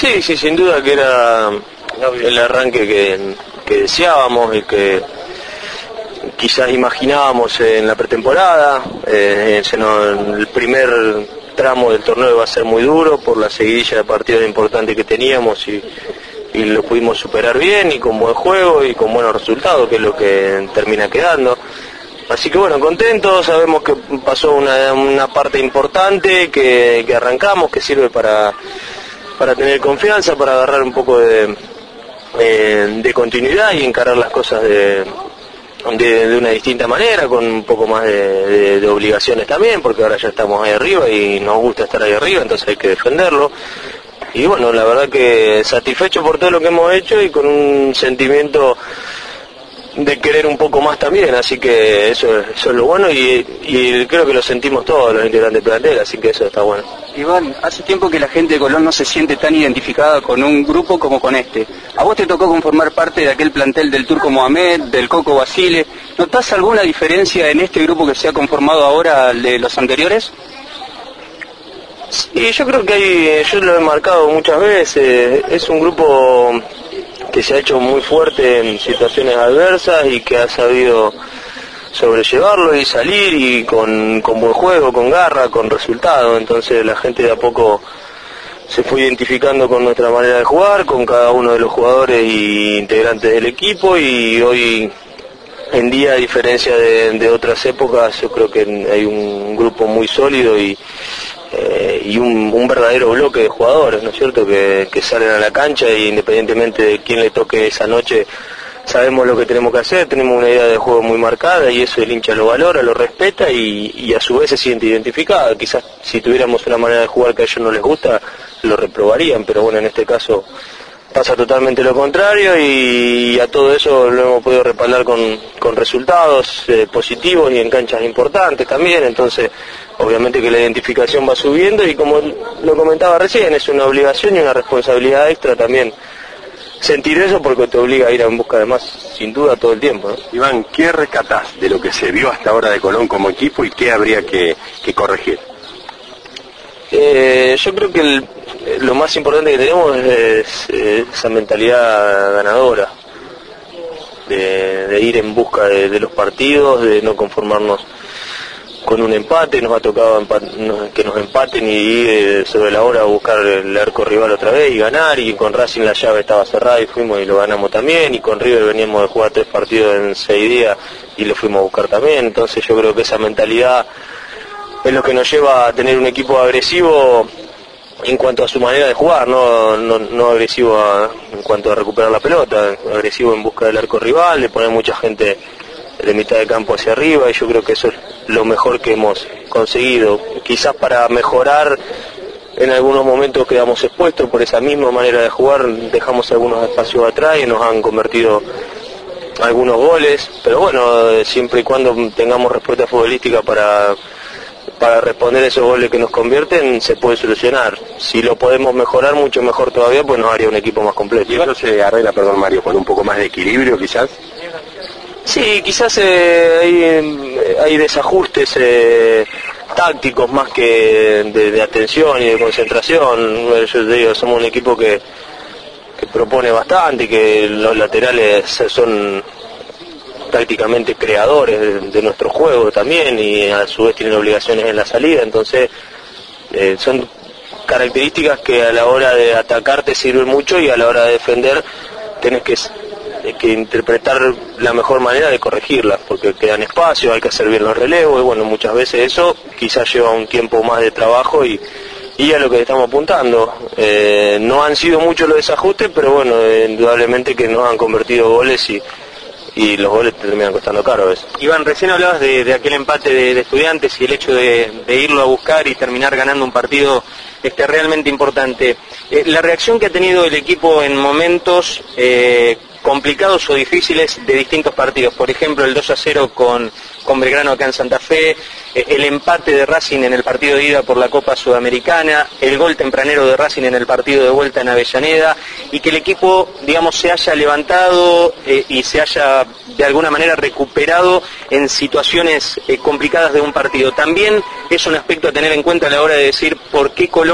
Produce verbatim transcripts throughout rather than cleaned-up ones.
Sí, sí, sin duda que era el arranque que, que deseábamos y que quizás imaginábamos en la pretemporada. Eh, se nos, el primer tramo del torneo va a ser muy duro por la seguidilla de partidos importantes que teníamos y, y lo pudimos superar bien y con buen juego y con buenos resultados, que es lo que termina quedando. Así que bueno, contentos, sabemos que pasó una, una parte importante, que, que arrancamos, que sirve para, para tener confianza, para agarrar un poco de, eh, de continuidad y encarar las cosas de, de, de una distinta manera, con un poco más de, de, de obligaciones también, porque ahora ya estamos ahí arriba y nos gusta estar ahí arriba, entonces hay que defenderlo. Y bueno, la verdad que satisfecho por todo lo que hemos hecho y con un sentimiento de querer un poco más también, así que eso, eso es lo bueno y, y creo que lo sentimos todos los integrantes del plantel, así que eso está bueno. Iván, hace tiempo que la gente de Colón no se siente tan identificada con un grupo como con este. A vos te tocó conformar parte de aquel plantel del Turco Mohamed, del Coco Basile. ¿Notás alguna diferencia en este grupo que se ha conformado ahora al de los anteriores? Sí, yo creo que hay, yo lo he marcado muchas veces, es un grupo que se ha hecho muy fuerte en situaciones adversas y que ha sabido sobrellevarlo y salir y con, con buen juego, con garra, con resultado. Entonces la gente de a poco se fue identificando con nuestra manera de jugar, con cada uno de los jugadores y integrantes del equipo, y hoy en día, a diferencia de, de otras épocas, yo creo que hay un grupo muy sólido y Eh, y un, un verdadero bloque de jugadores, ¿no es cierto?, que, que salen a la cancha y independientemente de quién le toque esa noche, sabemos lo que tenemos que hacer, tenemos una idea de juego muy marcada y eso el hincha lo valora, lo respeta y, y a su vez se siente identificado. Quizás si tuviéramos una manera de jugar que a ellos no les gusta, lo reprobarían, pero bueno, en este caso pasa totalmente lo contrario y a todo eso lo hemos podido respaldar con, con resultados eh, positivos y en canchas importantes también. Entonces obviamente que la identificación va subiendo y, como lo comentaba recién, es una obligación y una responsabilidad extra también sentir eso, porque te obliga a ir en busca de más, sin duda, todo el tiempo, ¿no? Iván, ¿qué rescatás de lo que se vio hasta ahora de Colón como equipo y qué habría que, que corregir? Eh, yo creo que el, lo más importante que tenemos es, es, es esa mentalidad ganadora, de, de ir en busca de, de los partidos, de no conformarnos con un empate. Nos ha tocado empat que nos empaten y ir eh, sobre la hora a buscar el arco rival otra vez y ganar, y con Racing la llave estaba cerrada y fuimos y lo ganamos también, y con River veníamos de jugar tres partidos en seis días y lo fuimos a buscar también. Entonces yo creo que esa mentalidad es lo que nos lleva a tener un equipo agresivo en cuanto a su manera de jugar, no, no, no agresivo a, en cuanto a recuperar la pelota, agresivo en busca del arco rival, de poner mucha gente de mitad de campo hacia arriba, y yo creo que eso es lo mejor que hemos conseguido. Quizás para mejorar en algunos momentos quedamos expuestos por esa misma manera de jugar, dejamos algunos espacios atrás y nos han convertido algunos goles, pero bueno, siempre y cuando tengamos respuesta futbolística para para responder esos goles que nos convierten, se puede solucionar. Si lo podemos mejorar, mucho mejor todavía, pues nos haría un equipo más completo. ¿Y eso se arregla, perdón Mario, con un poco más de equilibrio quizás? Sí, quizás eh, hay, hay desajustes eh, tácticos más que de, de atención y de concentración. Yo te digo, somos un equipo que, que propone bastante, que los laterales son prácticamente creadores de, de nuestro juego también, y a su vez tienen obligaciones en la salida. Entonces eh, son características que a la hora de atacar te sirven mucho, y a la hora de defender tenés que, que interpretar la mejor manera de corregirlas, porque quedan espacios, hay que hacer bien los relevos, y bueno, muchas veces eso quizás lleva un tiempo más de trabajo y, y a lo que estamos apuntando. Eh, no han sido muchos los desajustes, pero bueno, eh, indudablemente que nos han convertido goles y y los goles te terminan costando caro a veces. Iván, recién hablabas de, de aquel empate de, de Estudiantes y el hecho de, de irlo a buscar y terminar ganando un partido este, realmente importante. Eh, la reacción que ha tenido el equipo en momentos eh, complicados o difíciles de distintos partidos, por ejemplo el dos a cero con, con Belgrano acá en Santa Fe, eh, el empate de Racing en el partido de ida por la Copa Sudamericana, el gol tempranero de Racing en el partido de vuelta en Avellaneda, y que el equipo, digamos, se haya levantado eh, y se haya de alguna manera recuperado en situaciones eh, complicadas de un partido. También es un aspecto a tener en cuenta a la hora de decir por qué Colón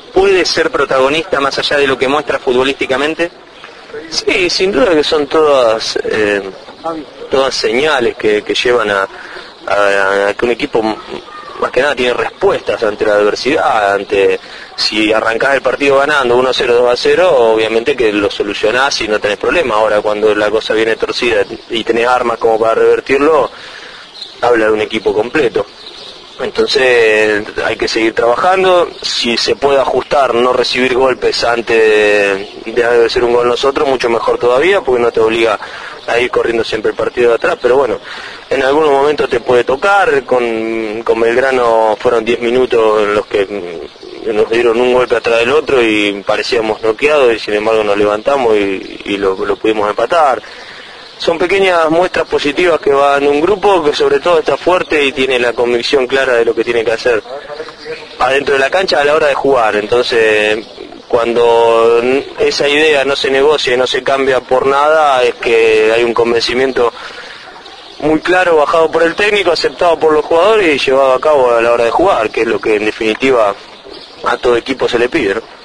puede ser protagonista más allá de lo que muestra futbolísticamente? Sí, sin duda que son todas eh, todas señales que, que llevan a, a, a que un equipo más que nada tiene respuestas ante la adversidad, ante si arrancás el partido ganando uno a cero, dos a cero, obviamente que lo solucionás y no tenés problema. Ahora cuando la cosa viene torcida y tenés armas como para revertirlo, habla de un equipo completo. Entonces hay que seguir trabajando, si se puede ajustar, no recibir golpes antes de, de hacer un gol nosotros, mucho mejor todavía, porque no te obliga a ir corriendo siempre el partido de atrás, pero bueno, en algunos momentos te puede tocar, con, con Belgrano fueron diez minutos en los que nos dieron un golpe atrás del otro y parecíamos noqueados y sin embargo nos levantamos y, y lo, lo pudimos empatar. Son pequeñas muestras positivas que van en un grupo que sobre todo está fuerte y tiene la convicción clara de lo que tiene que hacer adentro de la cancha a la hora de jugar. Entonces, cuando esa idea no se negocia y no se cambia por nada, es que hay un convencimiento muy claro bajado por el técnico, aceptado por los jugadores y llevado a cabo a la hora de jugar, que es lo que en definitiva a todo equipo se le pide, ¿no?